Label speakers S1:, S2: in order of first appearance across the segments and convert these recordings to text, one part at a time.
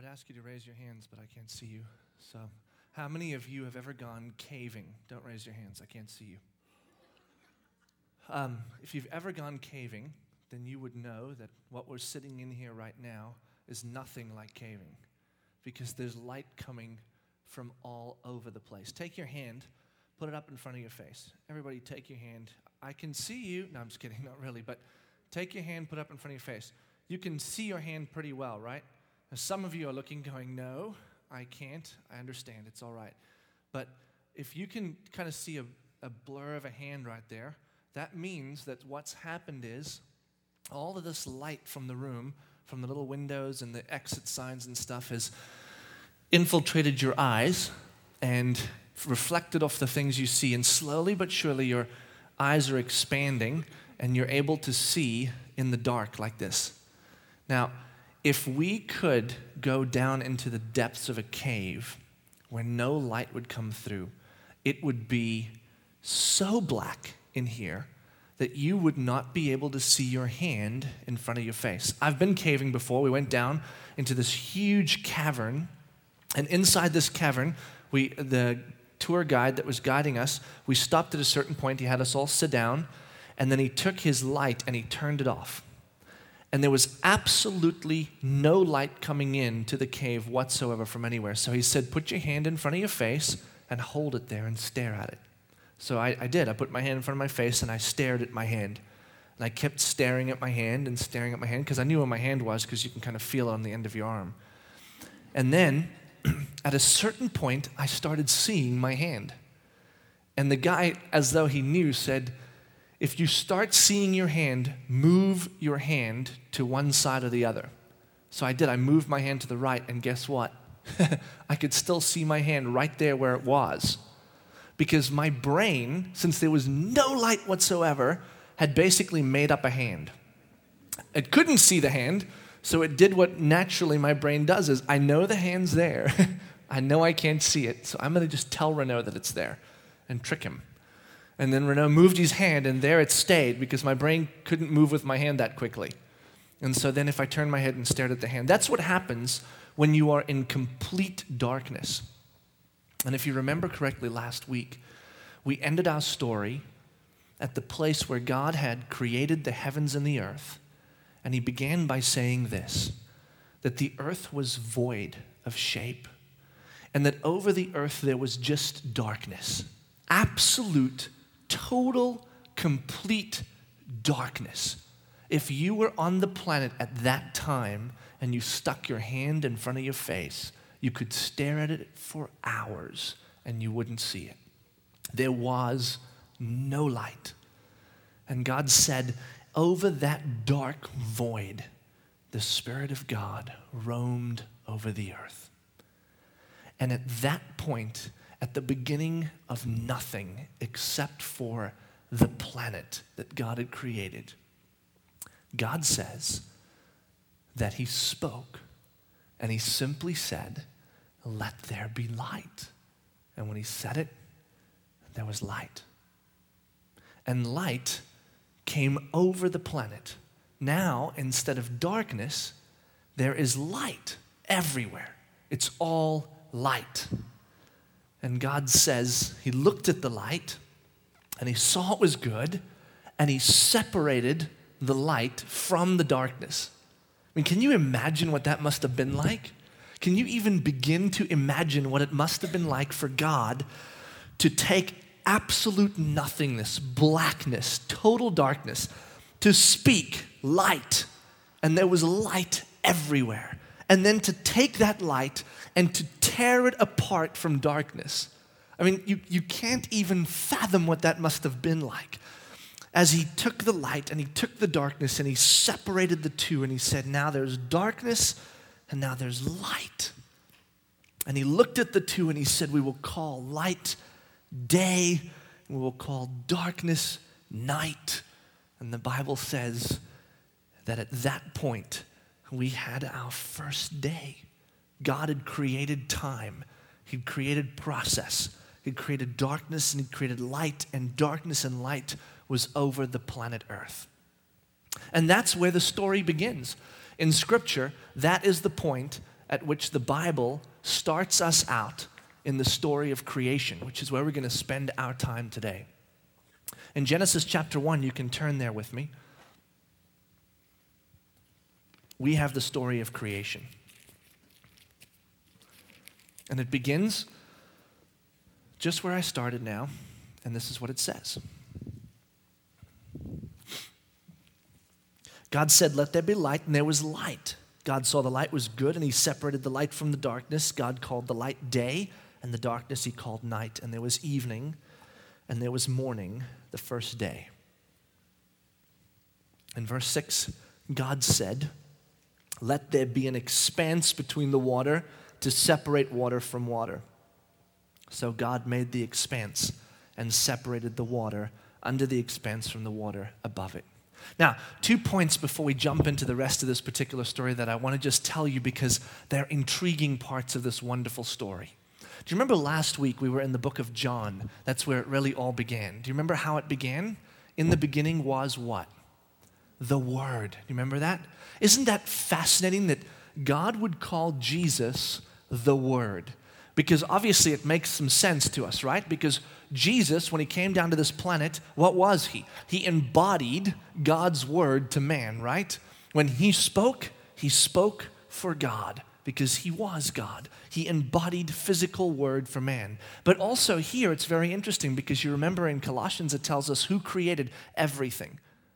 S1: ask you to raise your hands, but I can't see you. So, how many of you have ever gone caving? Don't raise your hands. I can't see you. If you've ever gone caving, then you would know that what we're sitting in here right now is nothing like caving, because there's light coming from all over the place. Take your hand, put it up in front of your face. Everybody take your hand. I can see you. No, I'm just kidding, not really, but take your hand, put it up in front of your face. You can see your hand pretty well, right? Now, some of you are looking, going, no, I can't. I understand, it's all right. But if you can kind of see a blur of a hand right there, that means that what's happened is all of this light from the room, from the little windows and the exit signs and stuff, has infiltrated your eyes and reflected off the things you see. And slowly but surely your eyes are expanding and you're able to see in the dark like this. Now, if we could go down into the depths of a cave where no light would come through, it would be so black in here that you would not be able to see your hand in front of your face. I've been caving before. We went down into this huge cavern, and inside this cavern, the tour guide that was guiding us, we stopped at a certain point. He had us all sit down, and then he took his light and he turned it off. And there was absolutely no light coming in to the cave whatsoever from anywhere. So he said, put your hand in front of your face and hold it there and stare at it. So I did. I put my hand in front of my face and I stared at my hand. And I kept staring at my hand and staring at my hand because I knew where my hand was, because you can kind of feel it on the end of your arm. And then at a certain point, I started seeing my hand. And the guy, as though he knew, said, if you start seeing your hand, move your hand to one side or the other. So I did. I moved my hand to the right, and guess what? I could still see my hand right there where it was. Because my brain, since there was no light whatsoever, had basically made up a hand. It couldn't see the hand, so it did what naturally my brain does, is I know the hand's there. I know I can't see it, so I'm going to just tell Renaud that it's there and trick him. And then Renaud moved his hand, and there it stayed because my brain couldn't move with my hand that quickly. And so then if I turned my head and stared at the hand, that's what happens when you are in complete darkness. And if you remember correctly last week, we ended our story at the place where God had created the heavens and the earth. And he began by saying this, that the earth was void of shape, and that over the earth there was just darkness. Absolute, total, complete darkness. If you were on the planet at that time and you stuck your hand in front of your face, you could stare at it for hours and you wouldn't see it. There was no light. And God said, over that dark void, the Spirit of God roamed over the earth. And at that point, at the beginning of nothing except for the planet that God had created, God says that he spoke, and he simply said, let there be light. And when he said it, there was light. And light came over the planet. Now, instead of darkness, there is light everywhere. It's all light. And God says he looked at the light and he saw it was good, and he separated the light from the darkness. I mean, can you imagine what that must have been like? Can you even begin to imagine what it must have been like for God to take absolute nothingness, blackness, total darkness, to speak light, and there was light everywhere, and then to take that light and to tear it apart from darkness? I mean, you can't even fathom what that must have been like. As he took the light and he took the darkness and he separated the two, and he said, now there's darkness and now there's light. And he looked at the two and he said, we will call light day, and we will call darkness night. And the Bible says that at that point, we had our first day. God had created time. He'd created process. He'd created darkness and he'd created light, and darkness and light was over the planet Earth. And that's where the story begins. In Scripture, that is the point at which the Bible starts us out in the story of creation, which is where we're going to spend our time today. In Genesis chapter 1, you can turn there with me. We have the story of creation. And it begins just where I started now, and this is what it says. God said, "Let there be light," and there was light. God saw the light was good, and he separated the light from the darkness. God called the light day, and the darkness he called night. And there was evening, and there was morning, the first day. In verse 6, God said, "Let there be an expanse between the water to separate water from water." So God made the expanse and separated the water under the expanse from the water above it. Now, 2 points before we jump into the rest of this particular story that I want to just tell you because they're intriguing parts of this wonderful story. Do you remember last week we were in the book of John? That's where it really all began. Do you remember how it began? In the beginning was what? The Word. Do you remember that? Isn't that fascinating that God would call Jesus the Word? Because obviously it makes some sense to us, right? Because Jesus, when he came down to this planet, what was he? He embodied God's word to man, right? When he spoke for God because he was God. He embodied physical word for man. But also here it's very interesting because you remember in Colossians it tells us who created everything.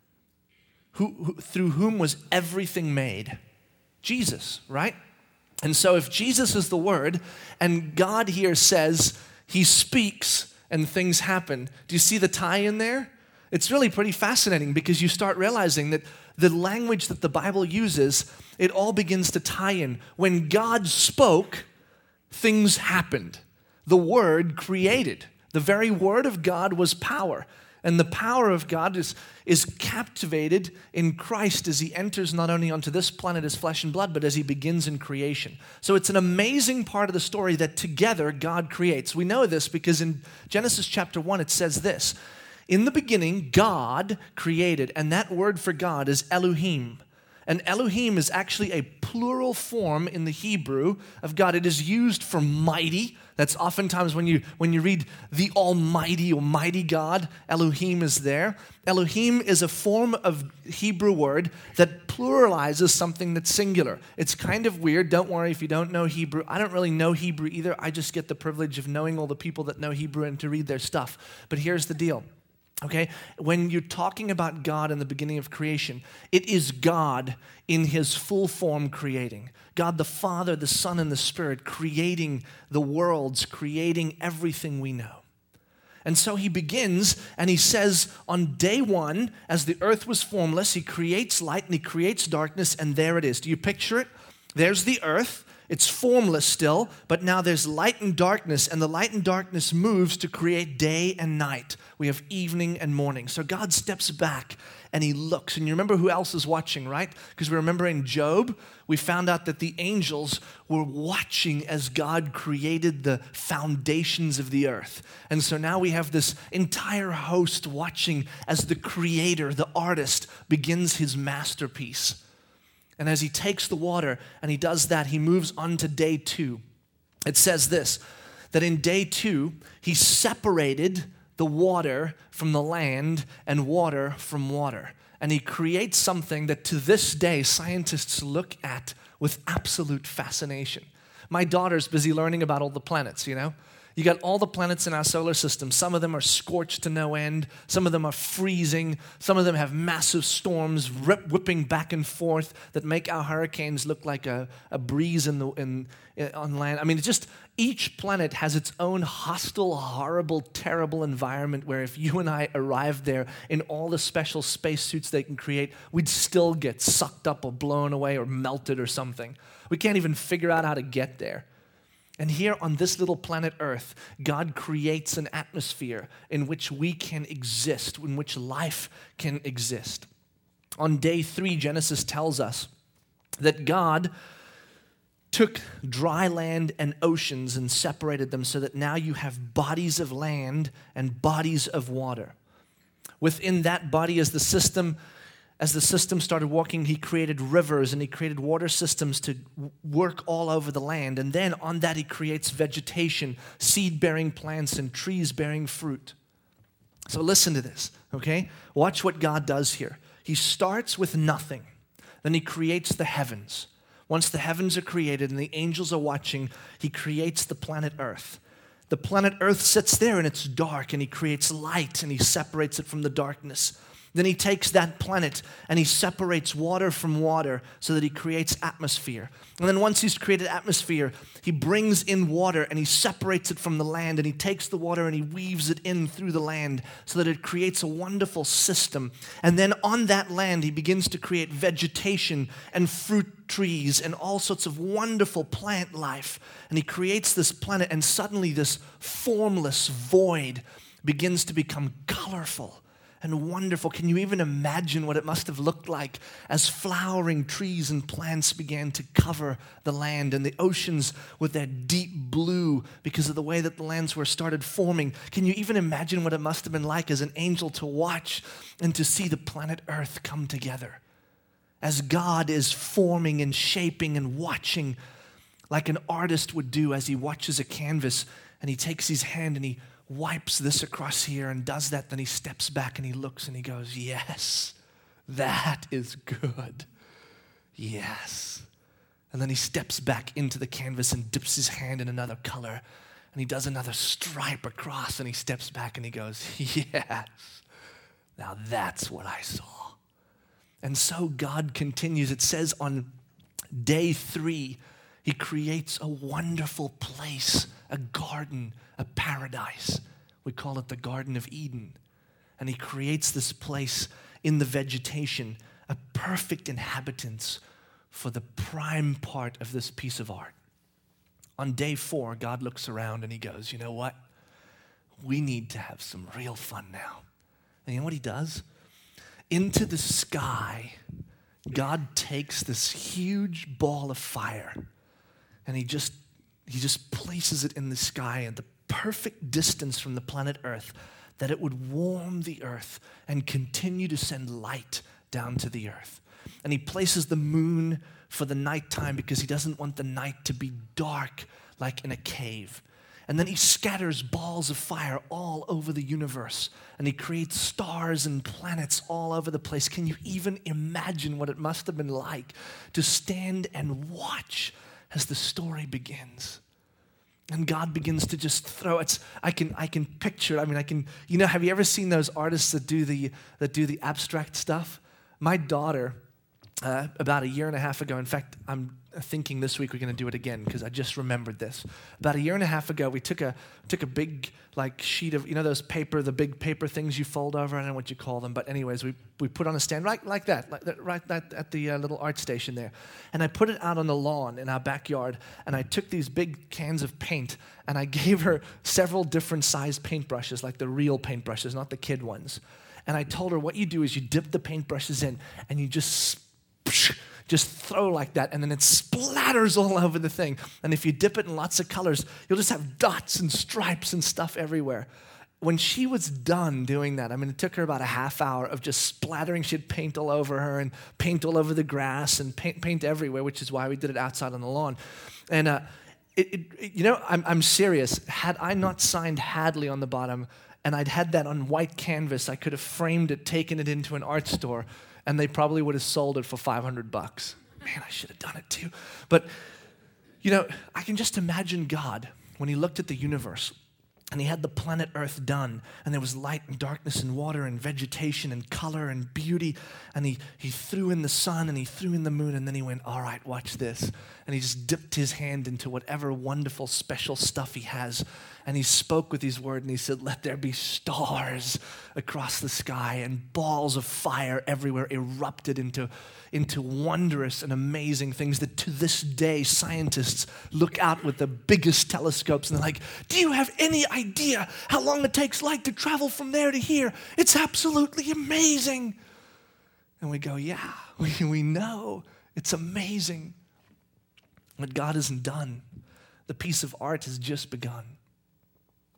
S1: Through whom was everything made? Jesus, right? And so if Jesus is the Word, and God here says he speaks and things happen, do you see the tie in there? It's really pretty fascinating because you start realizing that the language that the Bible uses, it all begins to tie in. When God spoke, things happened. The Word created. The very Word of God was power. And the power of God is captivated in Christ as he enters not only onto this planet as flesh and blood, but as he begins in creation. So it's an amazing part of the story that together God creates. We know this because in Genesis chapter 1 it says this, "In the beginning God created," and that word for God is Elohim. And Elohim is actually a plural form in the Hebrew of God. It is used for mighty. That's oftentimes when you read the Almighty or Mighty God, Elohim is there. Elohim is a form of Hebrew word that pluralizes something that's singular. It's kind of weird. Don't worry if you don't know Hebrew. I don't really know Hebrew either. I just get the privilege of knowing all the people that know Hebrew and to read their stuff. But here's the deal. Okay, when you're talking about God in the beginning of creation, it is God in his full form creating. God the Father, the Son, and the Spirit creating the worlds, creating everything we know. And so he begins and he says on day one, as the earth was formless, he creates light and he creates darkness, and there it is. Do you picture it? There's the earth. It's formless still, but now there's light and darkness, and the light and darkness moves to create day and night. We have evening and morning. So God steps back and he looks. And you remember who else is watching, right? Because we remember in Job, we found out that the angels were watching as God created the foundations of the earth. And so now we have this entire host watching as the creator, the artist, begins his masterpiece. And as he takes the water and he does that, he moves on to day 2. It says this, that in day 2, he separated the water from the land and water from water. And he creates something that to this day scientists look at with absolute fascination. My daughter's busy learning about all the planets, you know. You got all the planets in our solar system. Some of them are scorched to no end. Some of them are freezing. Some of them have massive storms whipping back and forth that make our hurricanes look like a breeze on land. I mean, it's just each planet has its own hostile, horrible, terrible environment where if you and I arrived there in all the special spacesuits they can create, we'd still get sucked up or blown away or melted or something. We can't even figure out how to get there. And here on this little planet Earth, God creates an atmosphere in which we can exist, in which life can exist. On day 3, Genesis tells us that God took dry land and oceans and separated them so that now you have bodies of land and bodies of water. Within that body is the system As the system started working, he created rivers and he created water systems to work all over the land. And then on that, he creates vegetation, seed-bearing plants, and trees-bearing fruit. So listen to this, okay? Watch what God does here. He starts with nothing. Then he creates the heavens. Once the heavens are created and the angels are watching, he creates the planet Earth. The planet Earth sits there and it's dark, and he creates light and he separates it from the darkness. Then he takes that planet and he separates water from water so that he creates atmosphere. And then once he's created atmosphere, he brings in water and he separates it from the land, and he takes the water and he weaves it in through the land so that it creates a wonderful system. And then on that land, he begins to create vegetation and fruit trees and all sorts of wonderful plant life. And he creates this planet, and suddenly this formless void begins to become colorful and wonderful. Can you even imagine what it must have looked like as flowering trees and plants began to cover the land, and the oceans with their deep blue because of the way that the lands were started forming? Can you even imagine what it must have been like as an angel to watch and to see the planet Earth come together? As God is forming and shaping and watching like an artist would do as he watches a canvas, and he takes his hand and he wipes this across here and does that, then he steps back and he looks and he goes, yes, that is good. Yes. And then he steps back into the canvas and dips his hand in another color, and he does another stripe across, and he steps back and he goes, yes, now that's what I saw. And so God continues. It says on day 3, he creates a wonderful place, a garden, a paradise. We call it the Garden of Eden. And he creates this place in the vegetation, a perfect inhabitants for the prime part of this piece of art. On day 4, God looks around and he goes, you know what? We need to have some real fun now. And you know what he does? Into the sky, God takes this huge ball of fire, and he just places it in the sky at the perfect distance from the planet Earth, that it would warm the earth and continue to send light down to the earth. And he places the moon for the nighttime because he doesn't want the night to be dark like in a cave. And then he scatters balls of fire all over the universe, and he creates stars and planets all over the place. Can you even imagine what it must have been like to stand and watch as the story begins? And God begins to just throw it. I can picture it. Have you ever seen those artists that do the abstract stuff? My daughter, about a year and a half ago, in fact, I'm thinking this week we're going to do it again because I just remembered this. About a year and a half ago, we took a big sheet of, those paper, the big paper things you fold over. I don't know what you call them, but anyways, we put on a stand right at the little art station there. And I put it out on the lawn in our backyard, and I took these big cans of paint, and I gave her several different size paintbrushes, like the real paintbrushes, not the kid ones. And I told her, what you do is you dip the paintbrushes in, and you just throw like that, and then it splatters all over the thing. And if you dip it in lots of colors, you'll just have dots and stripes and stuff everywhere. When she was done doing that, it took her about a half hour of just splattering. She had paint all over her and paint all over the grass and paint everywhere, which is why we did it outside on the lawn. And I'm serious. Had I not signed Hadley on the bottom and I'd had that on white canvas, I could have framed it, taken it into an art store, and they probably would have sold it for $500. Man, I should have done it too. But, I can just imagine God when he looked at the universe and he had the planet Earth done, and there was light and darkness and water and vegetation and color and beauty, and he threw in the sun and he threw in the moon, and then he went, all right, watch this. And he just dipped his hand into whatever wonderful special stuff he has, and he spoke with his word, and he said, let there be stars across the sky, and balls of fire everywhere erupted into wondrous and amazing things that to this day scientists look out with the biggest telescopes and they're like, do you have any idea how long it takes light to travel from there to here? It's absolutely amazing. And we go, yeah, we know. It's amazing. But God isn't done. The piece of art has just begun.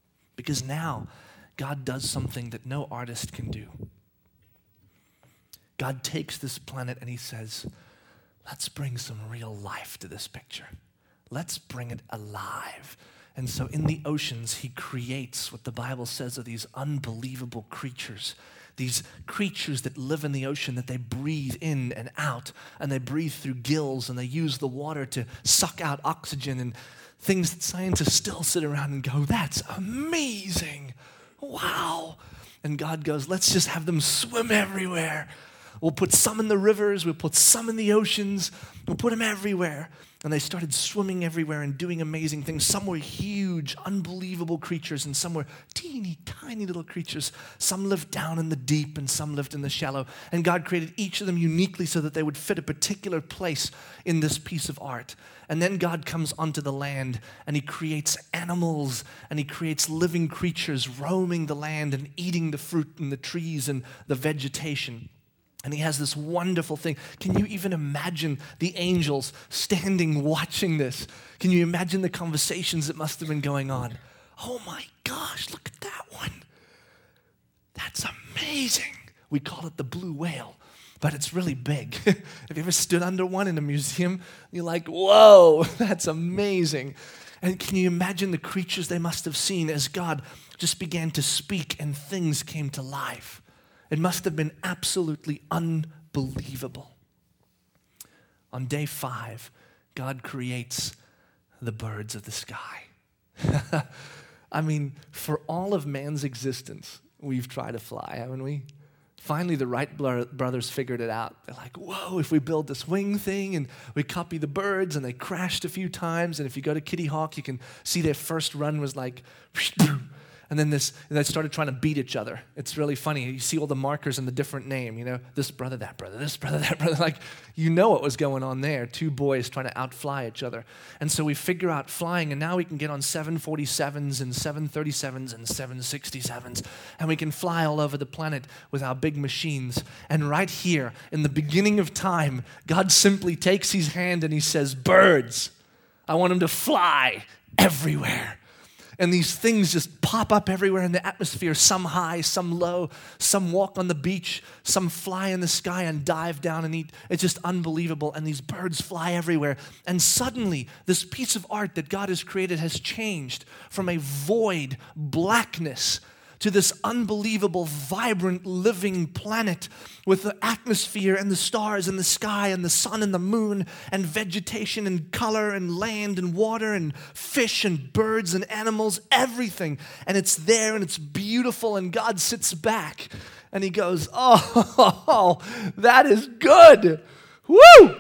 S1: Because now God does something that no artist can do. God takes this planet and he says, let's bring some real life to this picture. Let's bring it alive. And so in the oceans, he creates what the Bible says are these unbelievable creatures. These creatures that live in the ocean, that they breathe in and out, and they breathe through gills, and they use the water to suck out oxygen, and things that scientists still sit around and go, that's amazing. Wow. And God goes, let's just have them swim everywhere. We'll put some in the rivers, we'll put some in the oceans, we'll put them everywhere. And they started swimming everywhere and doing amazing things. Some were huge, unbelievable creatures, and some were teeny, tiny little creatures. Some lived down in the deep, and some lived in the shallow. And God created each of them uniquely so that they would fit a particular place in this piece of art. And then God comes onto the land, and he creates animals, and he creates living creatures roaming the land and eating the fruit and the trees and the vegetation. And he has this wonderful thing. Can you even imagine the angels standing watching this? Can you imagine the conversations that must have been going on? Oh my gosh, look at that one. That's amazing. We call it the blue whale, but it's really big. Have you ever stood under one in a museum? You're like, whoa, that's amazing. And can you imagine the creatures they must have seen as God just began to speak and things came to life? It must have been absolutely unbelievable. On day 5, God creates the birds of the sky. I mean, for all of man's existence, we've tried to fly, haven't we? Finally, the Wright brothers figured it out. They're like, whoa, if we build this wing thing and we copy the birds, and they crashed a few times, and if you go to Kitty Hawk, you can see their first run was like, and then they started trying to beat each other. It's really funny. You see all the markers and the different name, you know, this brother, that brother, this brother, that brother. Like, you know what was going on there. 2 boys trying to outfly each other. And so we figure out flying, and now we can get on 747s and 737s and 767s, and we can fly all over the planet with our big machines. And right here, in the beginning of time, God simply takes his hand and he says, birds, I want them to fly everywhere. And these things just pop up everywhere in the atmosphere, some high, some low, some walk on the beach, some fly in the sky and dive down and eat. It's just unbelievable. And these birds fly everywhere. And suddenly, this piece of art that God has created has changed from a void blackness to this unbelievable, vibrant, living planet with the atmosphere and the stars and the sky and the sun and the moon and vegetation and color and land and water and fish and birds and animals, everything. And it's there and it's beautiful, and God sits back and he goes, oh, that is good. Woo!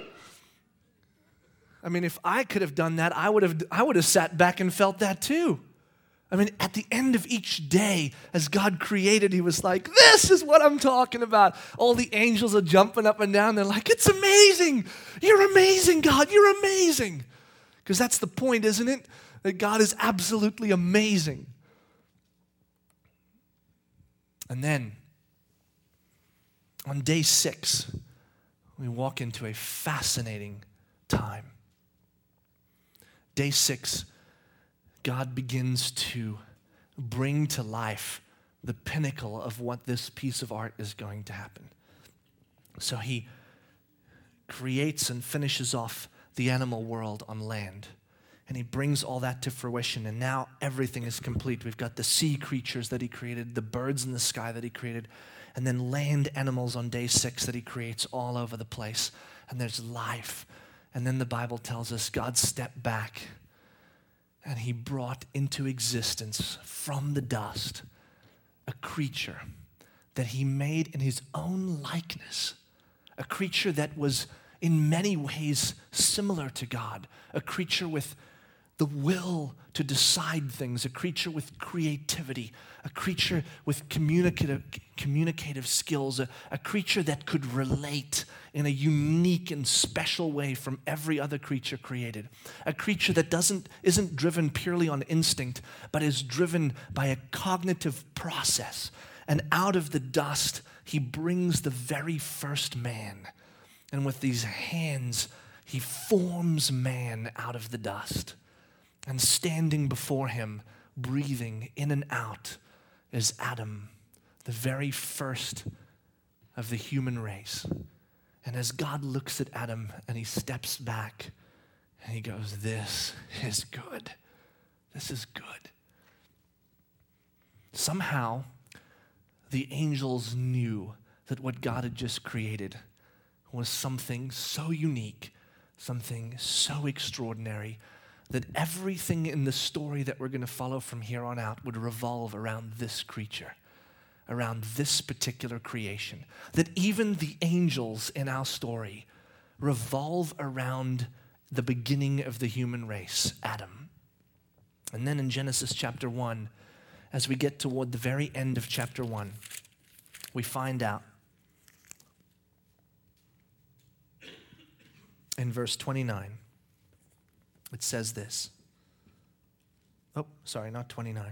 S1: I mean, if I could have done that, I would have sat back and felt that too. I mean, at the end of each day, as God created, he was like, this is what I'm talking about. All the angels are jumping up and down. They're like, it's amazing. You're amazing, God. You're amazing. Because that's the point, isn't it? That God is absolutely amazing. And then, on day 6, we walk into a fascinating time. Day 6, God begins to bring to life the pinnacle of what this piece of art is going to happen. So he creates and finishes off the animal world on land. And he brings all that to fruition. And now everything is complete. We've got the sea creatures that he created, the birds in the sky that he created, and then land animals on day 6 that he creates all over the place. And there's life. And then the Bible tells us God stepped back and he brought into existence from the dust a creature that he made in his own likeness, a creature that was in many ways similar to God, a creature with the will to decide things, a creature with creativity, a creature with communicative skills, a creature that could relate in a unique and special way from every other creature created, a creature that isn't driven purely on instinct, but is driven by a cognitive process. And out of the dust, he brings the very first man. And with these hands, he forms man out of the dust. And standing before him, breathing in and out, is Adam, the very first of the human race. And as God looks at Adam and he steps back and he goes, this is good. This is good. Somehow, the angels knew that what God had just created was something so unique, something so extraordinary, that everything in the story that we're going to follow from here on out would revolve around this creature, around this particular creation. That even the angels in our story revolve around the beginning of the human race, Adam. And then in Genesis chapter 1, as we get toward the very end of chapter 1, we find out in verse 29, it says this. Oh, sorry, not 29.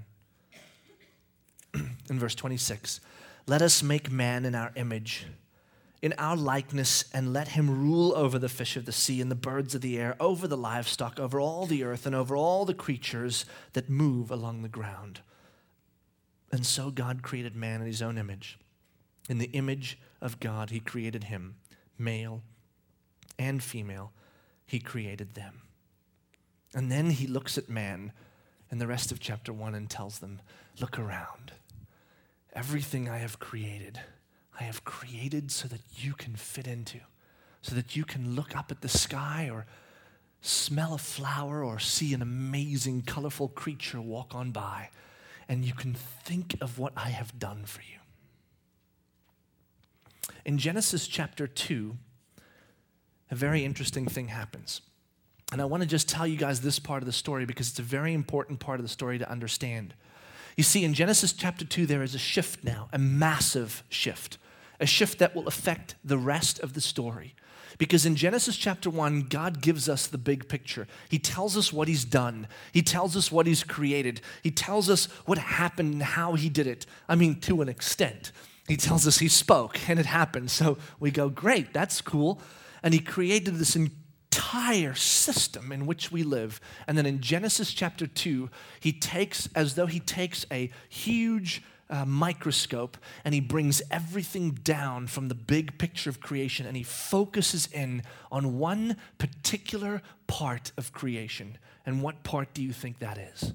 S1: In verse 26, let us make man in our image, in our likeness, and let him rule over the fish of the sea and the birds of the air, over the livestock, over all the earth, and over all the creatures that move along the ground. And so God created man in his own image. In the image of God, he created him, male and female, he created them. And then he looks at man in the rest of chapter 1 and tells them, look around. Everything I have created so that you can fit into, so that you can look up at the sky or smell a flower or see an amazing, colorful creature walk on by, and you can think of what I have done for you. In Genesis chapter 2, a very interesting thing happens. And I want to just tell you guys this part of the story because it's a very important part of the story to understand. You see, in Genesis chapter 2, there is a shift now, a massive shift, a shift that will affect the rest of the story. Because in Genesis chapter 1, God gives us the big picture. He tells us what he's done. He tells us what he's created. He tells us what happened and how he did it. I mean, to an extent. He tells us he spoke and it happened. So we go, great, that's cool. And he created this entire system in which we live. And then in Genesis chapter 2, he takes a huge microscope and he brings everything down from the big picture of creation and he focuses in on one particular part of creation. And what part do you think that is?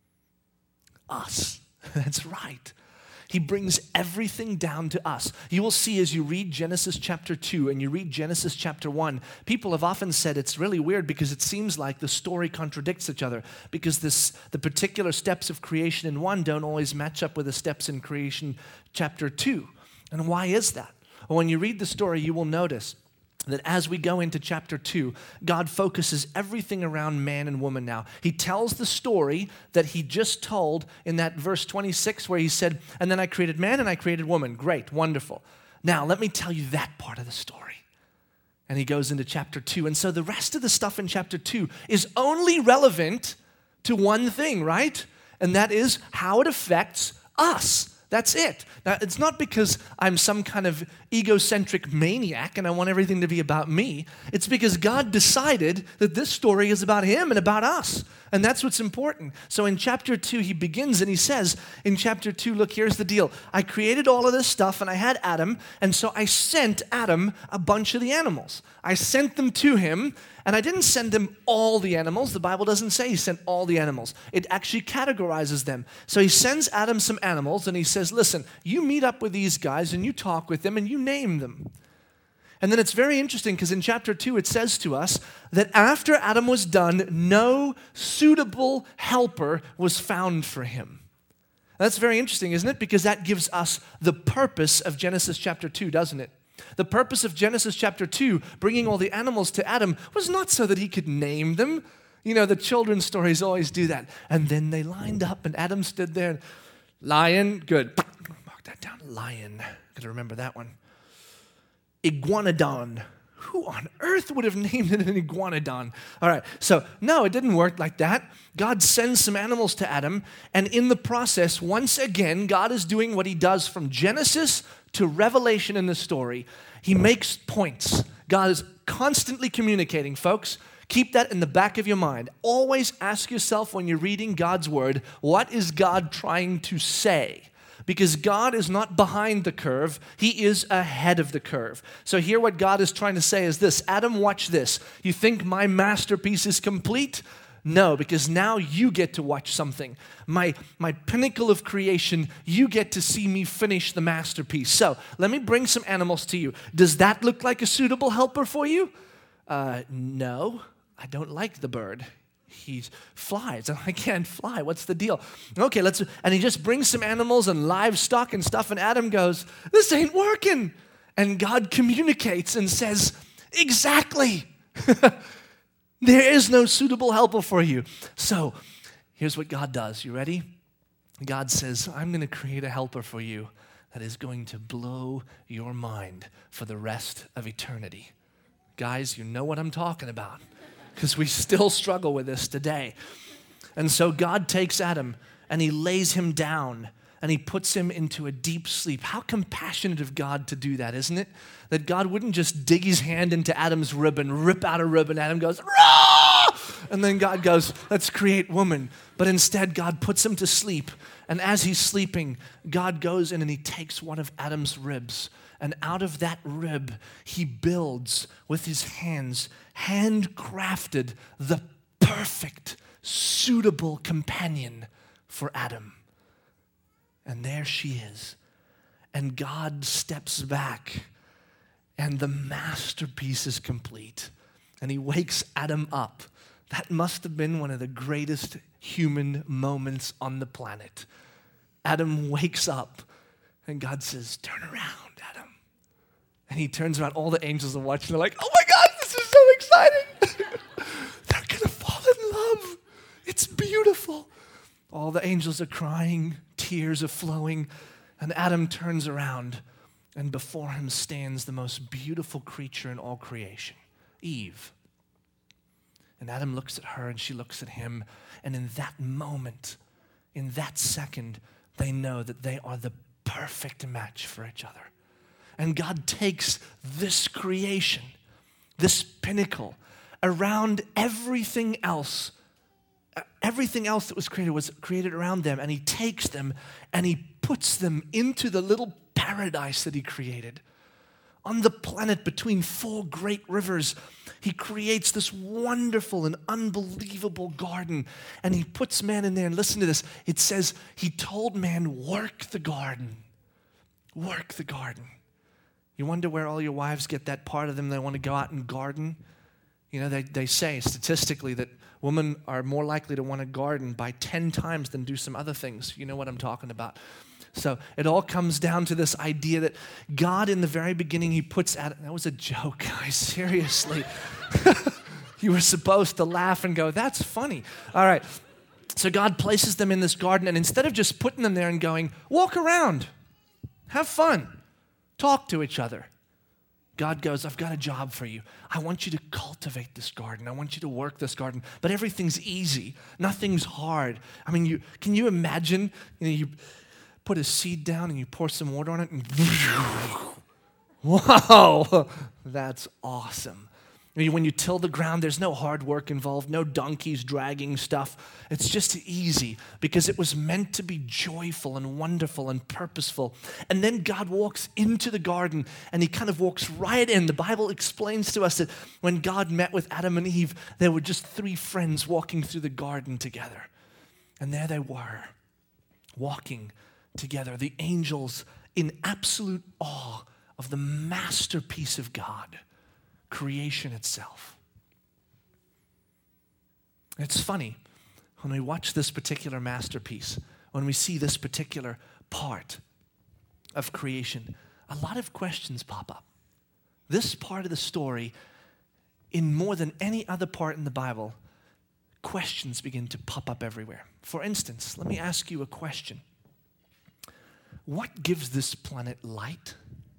S1: Us. That's right. He brings everything down to us. You will see as you read Genesis chapter 2 and you read Genesis chapter 1, people have often said it's really weird because it seems like the story contradicts each other because the particular steps of creation in 1 don't always match up with the steps in creation chapter 2. And why is that? Well, when you read the story, you will notice that as we go into chapter 2, God focuses everything around man and woman now. He tells the story that he just told in that verse 26 where he said, and then I created man and I created woman. Great, wonderful. Now, let me tell you that part of the story. And he goes into chapter 2. And so the rest of the stuff in chapter 2 is only relevant to one thing, right? And that is how it affects us. That's it. Now, it's not because I'm some kind of egocentric maniac and I want everything to be about me. It's because God decided that this story is about him and about us. And that's what's important. So in chapter 2, he begins and he says, in chapter 2, look, here's the deal. I created all of this stuff and I had Adam, and so I sent Adam a bunch of the animals. I sent them to him, and I didn't send him all the animals. The Bible doesn't say he sent all the animals. It actually categorizes them. So he sends Adam some animals and he says, listen, you meet up with these guys and you talk with them and you name them. And then it's very interesting because in chapter 2 it says to us that after Adam was done, no suitable helper was found for him. That's very interesting, isn't it? Because that gives us the purpose of Genesis chapter 2, doesn't it? The purpose of Genesis chapter 2, bringing all the animals to Adam, was not so that he could name them. You know, the children's stories always do that. And then they lined up and Adam stood there. Lion, good. Mark that down. Lion. Got to remember that one. Iguanodon. Who on earth would have named it an iguanodon? All right, so no, it didn't work like that. God sends some animals to Adam, and in the process, once again, God is doing what he does from Genesis to Revelation in the story. He makes points. God is constantly communicating, folks. Keep that in the back of your mind. Always ask yourself when you're reading God's word, what is God trying to say? because God is not behind the curve. He is ahead of the curve. So here what God is trying to say is this: Adam, watch this. You think my masterpiece is complete? No, because now you get to watch something. My pinnacle of creation, you get to see me finish the masterpiece. So let me bring some animals to you. Does that look like a suitable helper for you? No, I don't like the bird. He flies, and I can't fly. What's the deal? Okay, and he just brings some animals and livestock and stuff, and Adam goes, this ain't working. And God communicates and says, exactly. There is no suitable helper for you. So here's what God does. You ready? God says, I'm going to create a helper for you that is going to blow your mind for the rest of eternity. Guys, you know what I'm talking about, because we still struggle with this today. And so God takes Adam and he lays him down and he puts him into a deep sleep. How compassionate of God to do that, isn't it? That God wouldn't just dig his hand into Adam's rib and rip out a rib, and Adam goes, "Rah!" And then God goes, let's create woman. But instead, God puts him to sleep. And as he's sleeping, God goes in and he takes one of Adam's ribs. And out of that rib, he builds with his hands, handcrafted, the perfect, suitable companion for Adam. And there she is. And God steps back, and the masterpiece is complete. And he wakes Adam up. That must have been one of the greatest human moments on the planet. Adam wakes up, and God says, turn around, Adam. And he turns around. All the angels are watching. They're like, oh my God, this is so exciting. They're going to fall in love. It's beautiful. All the angels are crying. Tears are flowing. And Adam turns around, and before him stands the most beautiful creature in all creation, Eve. And Adam looks at her, and she looks at him. And in that moment, in that second, they know that they are the perfect match for each other. And God takes this creation, this pinnacle, around everything else that was created around them, and he takes them and he puts them into the little paradise that he created. On the planet between 4 great rivers, he creates this wonderful and unbelievable garden, and he puts man in there. And listen to this. It says he told man, work the garden. Work the garden. You wonder where all your wives get that part of them they want to go out and garden? You know, they say statistically that women are more likely to want to garden by 10 times than do some other things. You know what I'm talking about. So it all comes down to this idea that God, in the very beginning, he puts Adam. That was a joke, guys. Seriously. You were supposed to laugh and go, that's funny. All right. So God places them in this garden, and instead of just putting them there and going, walk around, have fun, talk to each other, God goes, I've got a job for you. I want you to cultivate this garden. I want you to work this garden. But everything's easy. Nothing's hard. I mean, can you imagine, you put a seed down and you pour some water on it and wow, that's awesome. When you till the ground, there's no hard work involved, no donkeys dragging stuff. It's just easy because it was meant to be joyful and wonderful and purposeful. And then God walks into the garden and he kind of walks right in. The Bible explains to us that when God met with Adam and Eve, there were just 3 friends walking through the garden together. And there they were, walking together, the angels in absolute awe of the masterpiece of God, creation itself. It's funny, when we watch this particular masterpiece, when we see this particular part of creation, a lot of questions pop up. This part of the story, in more than any other part in the Bible, questions begin to pop up everywhere. For instance, let me ask you a question. What gives this planet light?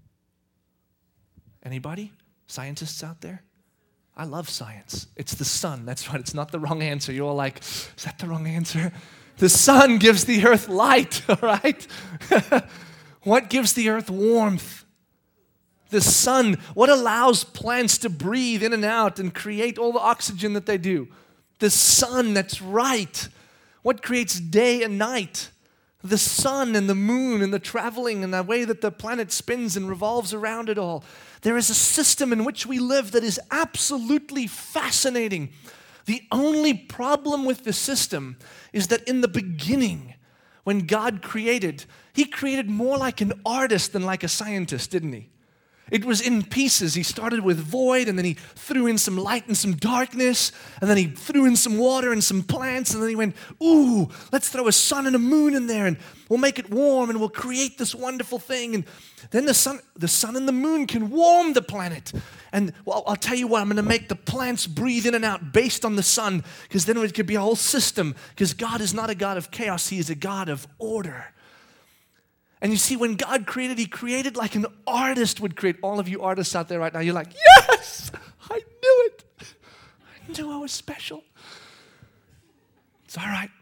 S1: Anybody? Scientists out there? I love science. It's the sun. That's right. It's not the wrong answer. You're all like, is that the wrong answer? The sun gives the earth light, all right? What gives the earth warmth? The sun. What allows plants to breathe in and out and create all the oxygen that they do? The sun, that's right. What creates day and night? the sun and the moon and the traveling and the way that the planet spins and revolves around it all. There is a system in which we live that is absolutely fascinating. The only problem with the system is that in the beginning, when God created, He created more like an artist than like a scientist, didn't He? It was in pieces. He started with void, and then He threw in some light and some darkness, and then He threw in some water and some plants, and then He went, ooh, let's throw a sun and a moon in there, and we'll make it warm, and we'll create this wonderful thing. And then the sun and the moon can warm the planet. And well, I'll tell you what, I'm going to make the plants breathe in and out based on the sun, because then it could be a whole system, because God is not a God of chaos. He is a God of order. And you see, when God created, He created like an artist would create. All of you artists out there right now, you're like, yes, I knew it. I knew I was special. It's all right.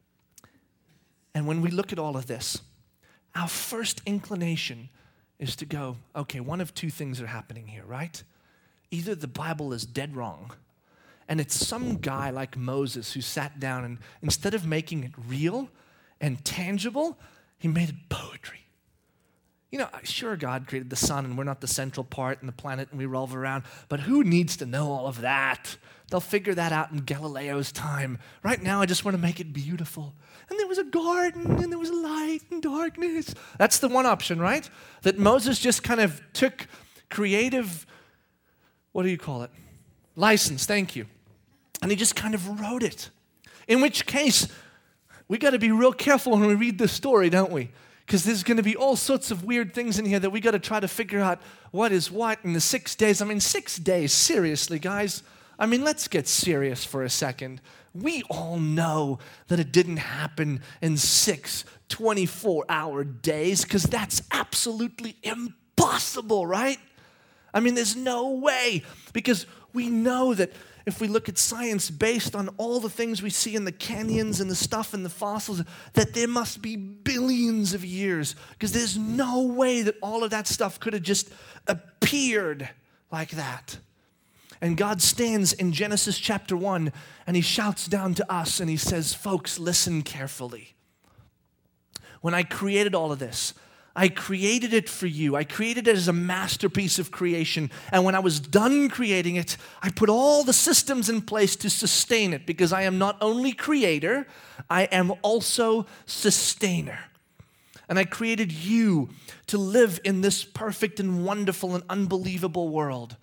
S1: And when we look at all of this, our first inclination is to go, okay, one of two things are happening here, right? Either the Bible is dead wrong, and it's some guy like Moses who sat down and instead of making it real and tangible, he made it poetry. You know, sure, God created the sun, and we're not the central part and the planet, and we revolve around, but who needs to know all of that? They'll figure that out in Galileo's time. Right now, I just want to make it beautiful. And there was a garden, and there was light and darkness. That's the one option, right? That Moses just kind of took creative, what do you call it? License, thank you. And he just kind of wrote it. In which case, we got to be real careful when we read this story, don't we? Because there's going to be all sorts of weird things in here that we got to try to figure out what is what in the 6 days. I mean, 6 days, seriously, guys. I mean, let's get serious for a second. We all know that it didn't happen in 6 24-hour days, because that's absolutely impossible, right? I mean, there's no way, because we know that if we look at science based on all the things we see in the canyons and the stuff in the fossils, that there must be billions of years, because there's no way that all of that stuff could have just appeared like that. And God stands in Genesis chapter 1, and He shouts down to us, and He says, folks, listen carefully. When I created all of this, I created it for you. I created it as a masterpiece of creation. And when I was done creating it, I put all the systems in place to sustain it, because I am not only creator, I am also sustainer. And I created you to live in this perfect and wonderful and unbelievable world.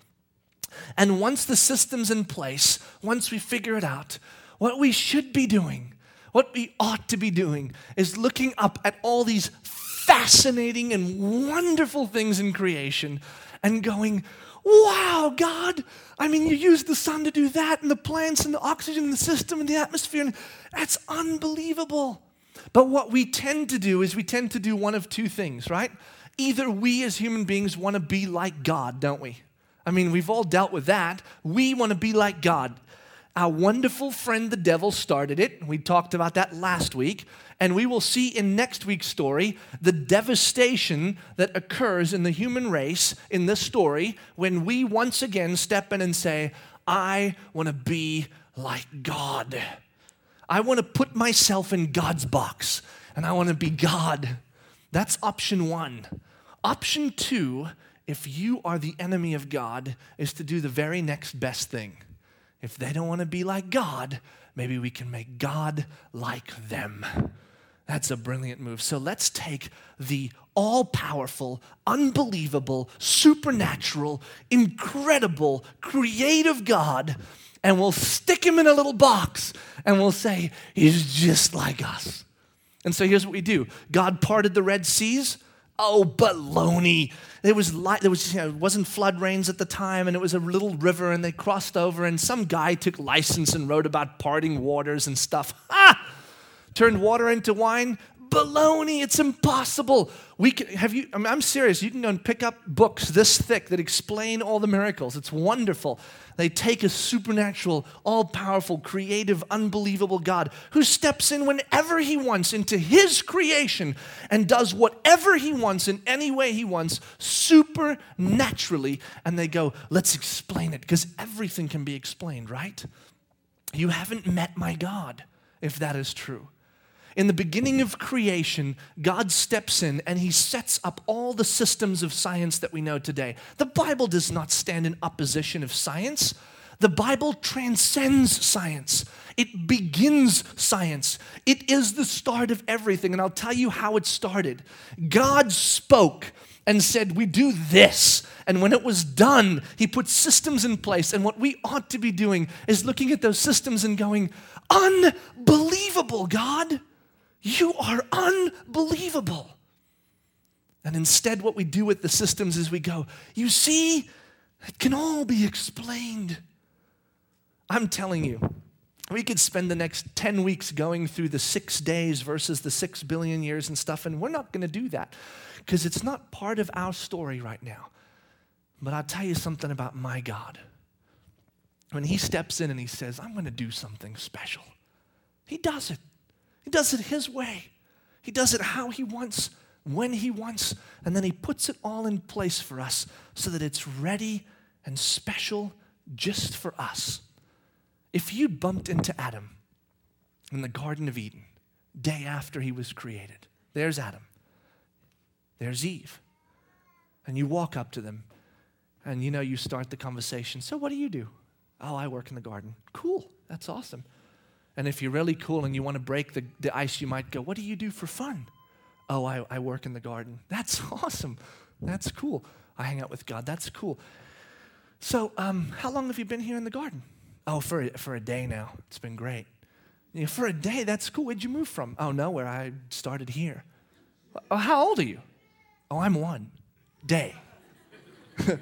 S1: And once the system's in place, once we figure it out, what we should be doing, what we ought to be doing, is looking up at all these fascinating and wonderful things in creation and going, wow, God, I mean, you used the sun to do that, and the plants and the oxygen in the system and the atmosphere, and that's unbelievable. But what we tend to do is we tend to do one of two things, right? Either we as human beings want to be like God, don't we? I mean, we've all dealt with that. We want to be like God. Our wonderful friend, the devil, started it. We talked about that last week. And we will see in next week's story the devastation that occurs in the human race in this story when we once again step in and say, I want to be like God. I want to put myself in God's box, and I want to be God. That's option one. Option two, if you are the enemy of God, is to do the very next best thing. If they don't want to be like God, maybe we can make God like them. That's a brilliant move. So let's take the all-powerful, unbelievable, supernatural, incredible, creative God, and we'll stick Him in a little box, and we'll say, He's just like us. And so here's what we do. God parted the Red Seas. Oh, baloney. It wasn't flood rains at the time, and it was a little river, and they crossed over, and some guy took license and wrote about parting waters and stuff. Turned water into wine? Baloney, it's impossible. I'm serious. You can go and pick up books this thick that explain all the miracles. It's wonderful. They take a supernatural, all-powerful, creative, unbelievable God who steps in whenever He wants into His creation and does whatever He wants in any way He wants supernaturally. And they go, let's explain it, because everything can be explained, right? You haven't met my God, if that is true. In the beginning of creation, God steps in and he sets up all the systems of science that we know today. The Bible does not stand in opposition of science. The Bible transcends science. It begins science. It is the start of everything, and I'll tell you how it started. God spoke and said, we do this. And when it was done, he put systems in place. And what we ought to be doing is looking at those systems and going, unbelievable, God. You are unbelievable. And instead, what we do with the systems is we go, you see, it can all be explained. I'm telling you, we could spend the next 10 weeks going through the 6 days versus the 6 billion years and stuff, and we're not going to do that because it's not part of our story right now. But I'll tell you something about my God. When he steps in and he says, I'm going to do something special, he does it. He does it his way. He does it how he wants, when he wants, and then he puts it all in place for us so that it's ready and special just for us. If you bumped into Adam in the Garden of Eden, day after he was created, there's Adam, there's Eve, and you walk up to them, and you start the conversation. So what do you do? Oh, I work in the garden. Cool, that's awesome. And if you're really cool and you want to break the ice, you might go, what do you do for fun? Oh, I work in the garden. That's awesome. That's cool. I hang out with God. That's cool. So how long have you been here in the garden? Oh, for a day now. It's been great. For a day, that's cool. Where'd you move from? Oh, nowhere. I started here. Oh, how old are you? Oh, I'm 1 day. You're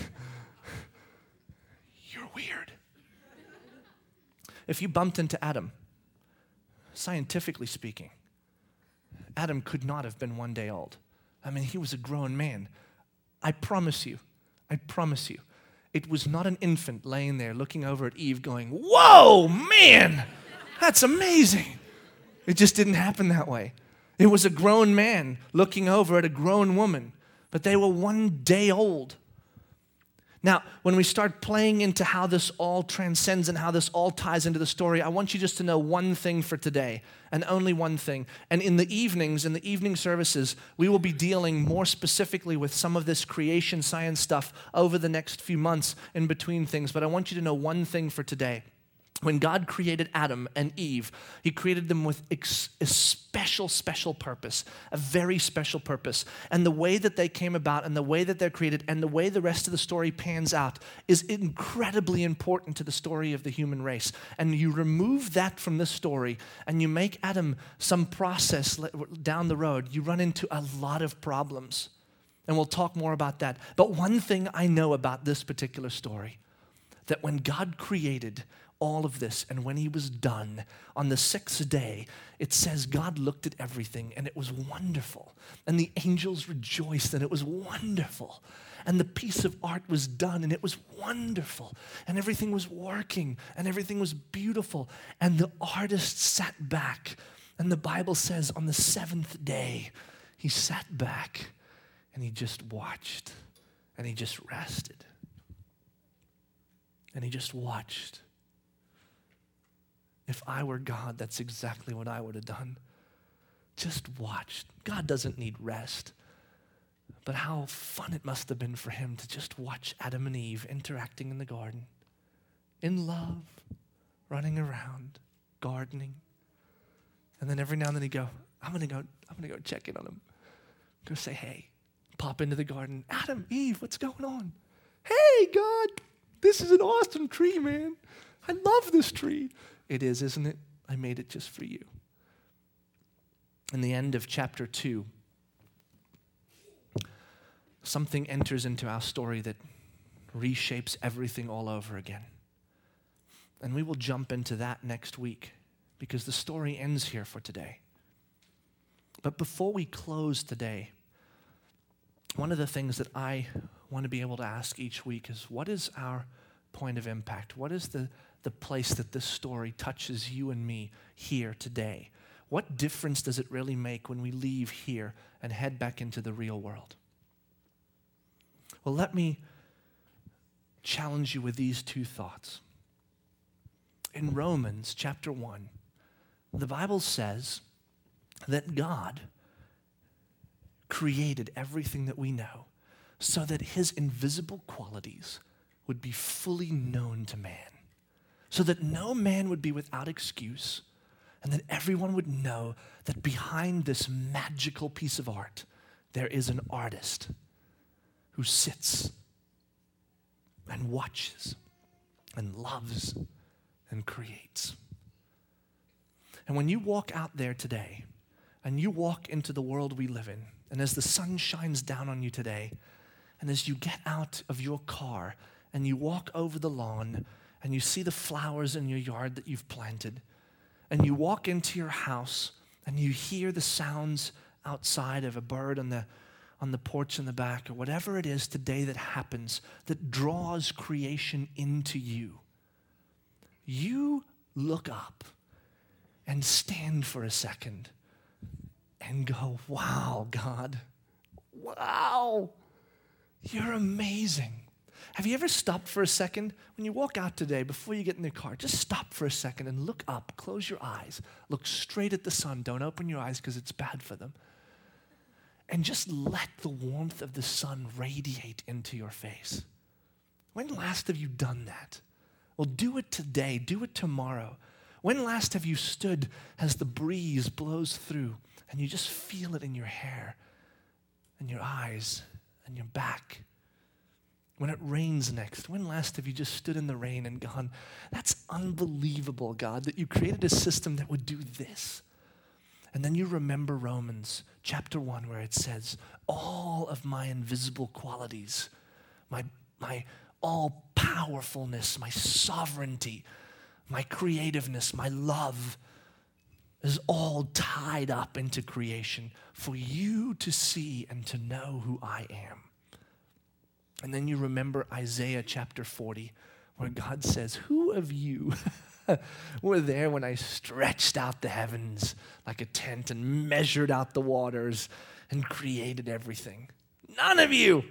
S1: weird. If you bumped into Adam, scientifically speaking, Adam could not have been 1 day old. I mean, he was a grown man. I promise you, it was not an infant laying there looking over at Eve going, whoa, man, that's amazing. It just didn't happen that way. It was a grown man looking over at a grown woman, but they were 1 day old. Now, when we start playing into how this all transcends and how this all ties into the story, I want you just to know one thing for today, and only one thing. And in the evenings, in the evening services, we will be dealing more specifically with some of this creation science stuff over the next few months in between things. But I want you to know one thing for today. When God created Adam and Eve, he created them with a special purpose, a very special purpose. And the way that they came about and the way that they're created and the way the rest of the story pans out is incredibly important to the story of the human race. And you remove that from this story and you make Adam some process down the road, you run into a lot of problems. And we'll talk more about that. But one thing I know about this particular story, that when God created all of this, and when he was done, on the 6th day, it says God looked at everything, and it was wonderful. And the angels rejoiced, and it was wonderful. And the piece of art was done, and it was wonderful. And everything was working, and everything was beautiful. And the artist sat back, and the Bible says on the 7th day, he sat back, and he just watched, and he just rested. And he just watched. If I were God, that's exactly what I would have done. Just watched. God doesn't need rest. But how fun it must have been for him to just watch Adam and Eve interacting in the garden, in love, running around, gardening. And then every now and then he'd go, I'm gonna go check in on him. Go say, hey, pop into the garden. Adam, Eve, what's going on? Hey, God, this is an awesome tree, man. I love this tree. It is, isn't it? I made it just for you. In the end of chapter 2, something enters into our story that reshapes everything all over again. And we will jump into that next week because the story ends here for today. But before we close today, one of the things that I want to be able to ask each week is, what is our point of impact? What is the place that this story touches you and me here today? What difference does it really make when we leave here and head back into the real world? Well, let me challenge you with these two thoughts. In Romans chapter 1, the Bible says that God created everything that we know so that his invisible qualities would be fully known to man, so that no man would be without excuse, and that everyone would know that behind this magical piece of art, there is an artist who sits and watches and loves and creates. And when you walk out there today, and you walk into the world we live in, and as the sun shines down on you today, and as you get out of your car and you walk over the lawn and you see the flowers in your yard that you've planted, and you walk into your house and you hear the sounds outside of a bird on the porch in the back, or whatever it is today that happens that draws creation into you, you look up and stand for a second and go, wow, God, wow, you're amazing. Have you ever stopped for a second? When you walk out today, before you get in the car, just stop for a second and look up, close your eyes, look straight at the sun. Don't open your eyes because it's bad for them. And just let the warmth of the sun radiate into your face. When last have you done that? Well, do it today. Do it tomorrow. When last have you stood as the breeze blows through and you just feel it in your hair and your eyes and your back? When it rains next, when last have you just stood in the rain and gone, that's unbelievable, God, that you created a system that would do this. And then you remember Romans chapter 1 where it says, all of my invisible qualities, my all-powerfulness, my sovereignty, my creativeness, my love is all tied up into creation for you to see and to know who I am. And then you remember Isaiah chapter 40 where God says, who of you were there when I stretched out the heavens like a tent and measured out the waters and created everything? None of you.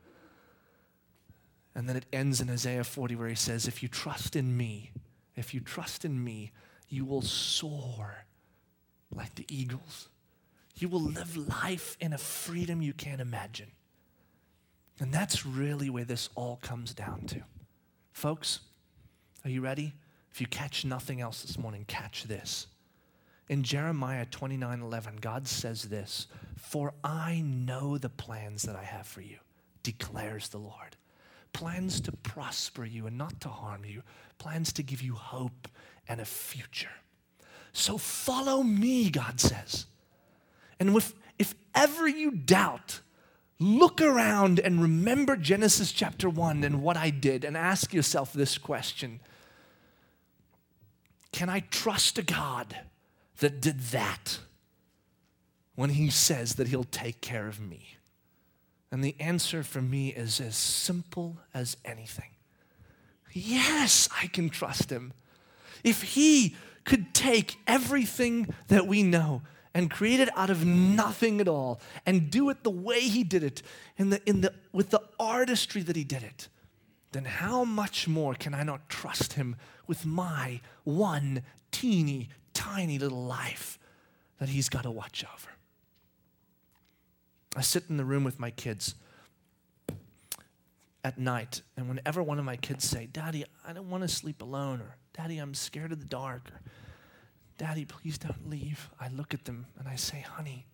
S1: And then it ends in Isaiah 40 where he says, if you trust in me, you will soar like the eagles. You will live life in a freedom you can't imagine. And that's really where this all comes down to. Folks, are you ready? If you catch nothing else this morning, catch this. In Jeremiah 29:11, God says this, for I know the plans that I have for you, declares the Lord. Plans to prosper you and not to harm you. Plans to give you hope and a future. So follow me, God says. And if ever you doubt, look around and remember Genesis chapter 1 and what I did and ask yourself this question. Can I trust a God that did that when he says that he'll take care of me? And the answer for me is as simple as anything. Yes, I can trust him. If he could take everything that we know and create it out of nothing at all and do it the way he did it, with the artistry that he did it, then how much more can I not trust him with my one teeny, tiny little life that he's got to watch over? I sit in the room with my kids at night, and whenever one of my kids say, Daddy, I don't want to sleep alone, or Daddy, I'm scared of the dark, or Daddy, please don't leave, I look at them and I say, honey,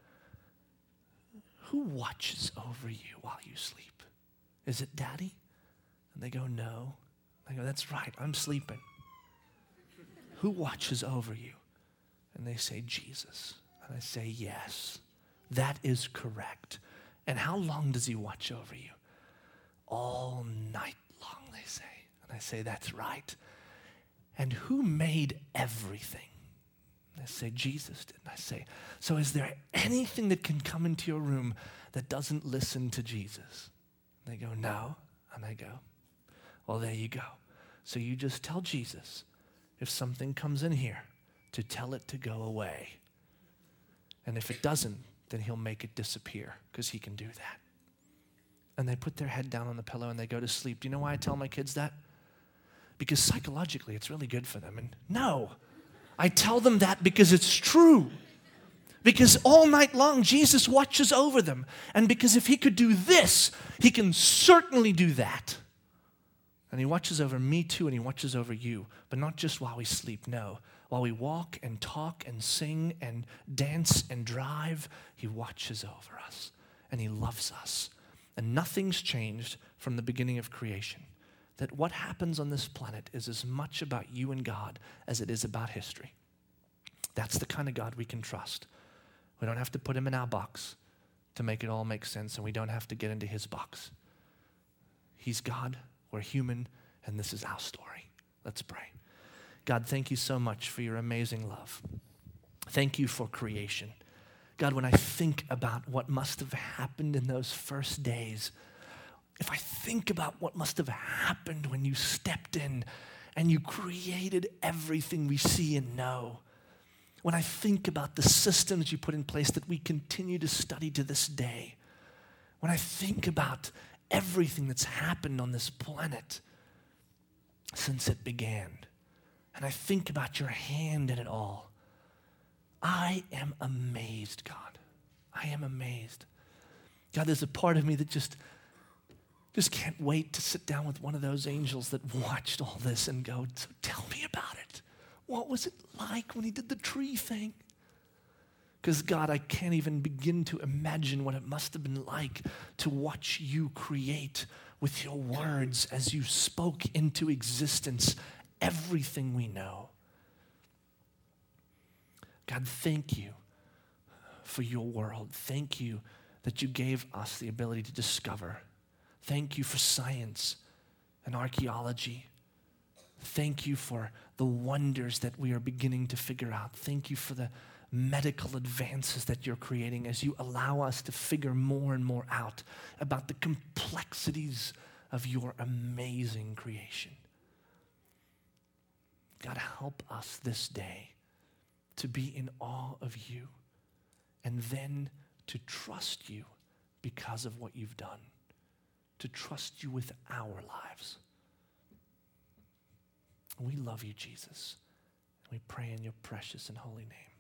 S1: who watches over you while you sleep? Is it Daddy? And they go, no. I go, that's right, I'm sleeping. Who watches over you? And they say, Jesus. And I say, yes, that is correct. And how long does he watch over you? All night long, they say. And I say, that's right. And who made everything? They say, Jesus did. And I say, so is there anything that can come into your room that doesn't listen to Jesus? And they go, no. And I go, well, there you go. So you just tell Jesus, if something comes in here, to tell it to go away. And if it doesn't, then he'll make it disappear, because he can do that. And they put their head down on the pillow and they go to sleep. Do you know why I tell my kids that? Because psychologically it's really good for them. And no, I tell them that because it's true. Because all night long, Jesus watches over them. And because if he could do this, he can certainly do that. And he watches over me too, and he watches over you. But not just while we sleep, no. While we walk and talk and sing and dance and drive, he watches over us. And he loves us. And nothing's changed from the beginning of creation. That what happens on this planet is as much about you and God as it is about history. That's the kind of God we can trust. We don't have to put him in our box to make it all make sense, and we don't have to get into his box. He's God, we're human, and this is our story. Let's pray. God, thank you so much for your amazing love. Thank you for creation. God, when I think about what must have happened in those first days, if I think about what must have happened when you stepped in and you created everything we see and know, when I think about the systems you put in place that we continue to study to this day, when I think about everything that's happened on this planet since it began, and I think about your hand in it all, I am amazed, God. I am amazed. God, there's a part of me that just can't wait to sit down with one of those angels that watched all this and go, so tell me about it. What was it like when he did the tree thing? Because God, I can't even begin to imagine what it must have been like to watch you create with your words as you spoke into existence everything we know. God, thank you for your world. Thank you that you gave us the ability to discover. Thank you for science and archaeology. Thank you for the wonders that we are beginning to figure out. Thank you for the medical advances that you're creating as you allow us to figure more and more out about the complexities of your amazing creation. God, help us this day to be in awe of you and then to trust you because of what you've done, to trust you with our lives. We love you, Jesus. We pray in your precious and holy name.